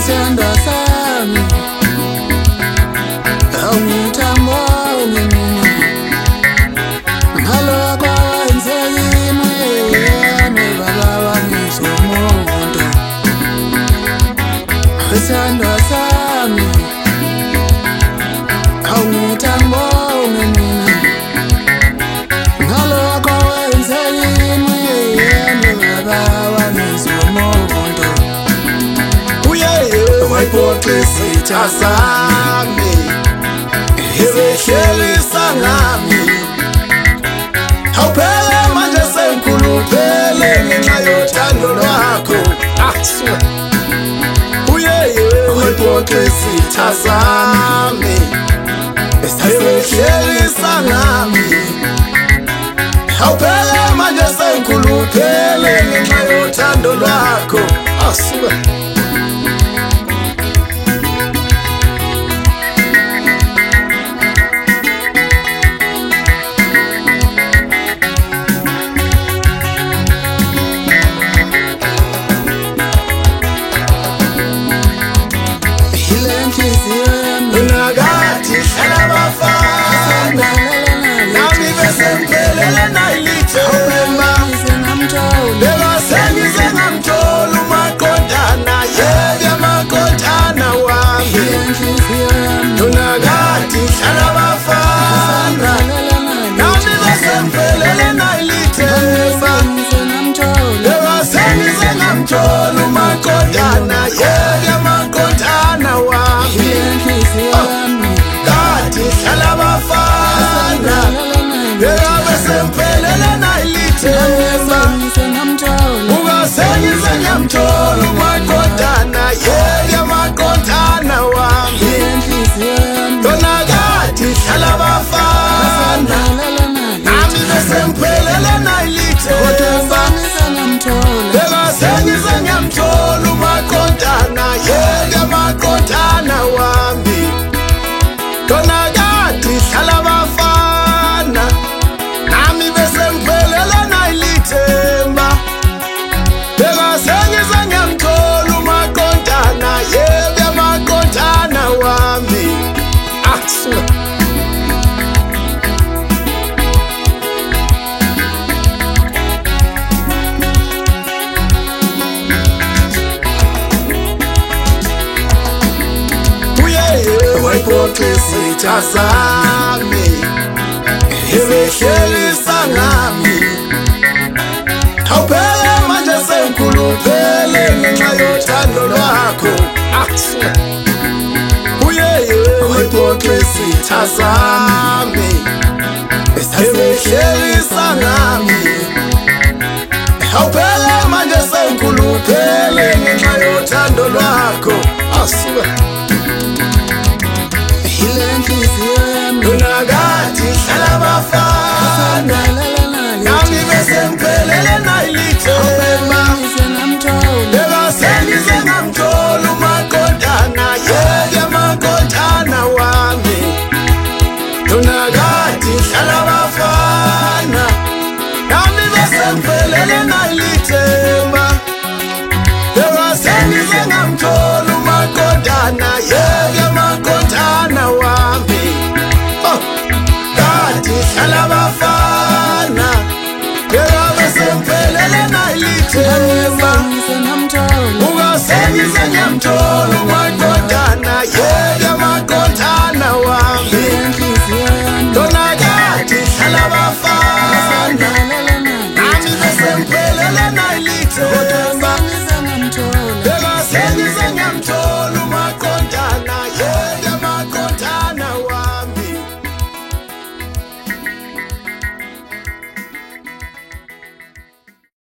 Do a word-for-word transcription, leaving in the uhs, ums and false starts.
Sithandwa sami awungithambo mina ngalokho wenze kimi yena baba wami somuntu. Sithandwa sami awungithambo mina ngalokho wenze kimi yena baba wami somuntu. Wayiphoxisa sami izihlelisa ngami awuphele manje sengikhuluphele ngenxa yothando lwakho. Uyeye wayiphoxisa sami izihlelisa ngami awuphele manje sengikhuluphele ngenxa yothando lwakho. Asuka nagathi hlala bafana nami bese ngiphelele nayilithemba lela sengize ngamthola umaqondana yeke amaqondana wami. Nagathi hlala bafana nami bese ngiphelele nayilithemba lela sengize ngamthola umaqondana yeke amaqondana wami. Kati hlala bafana yeke semphelele nayilithemba ungasengize ngamthola umaqondana yeke amaqondana wami. Nagathi hlala bafana nami besemphelele nayilithemba ungasengize ngamthola umaqondana yeke amaqondana wami. Nagathi hlala bafana nami bese ngiphelele nayilithemba bengasengize ngiyamthola umaqondana yeke amaqondana wami. Asuka wayiphoxisa sami izihlelisa ngami awuphele manje sengikhuluphele ngenxa yothando lwakho. Uyeye wayiphoxisa sami izihlelisa ngami awuphele manje sengikhuluphele ngenxa yothando lwakho. Asuka nagathi hlala bafana nami bese ngiphelele nayilithemba lela sengize ngamthola umaqondana yeke amaqondana wami. Nagathi hlala bafana nami bese ngiphelele nayilithemba lela sengize ngamthola umaqondana yeke amaqondana wami. Hlala bafana yeke bese ngiphelele nayilithemba ungasengize ngiyamthola umaqondana yeke amaqondana wami. Nagathi hlala bafana nami bese ngiphelele nayilithemba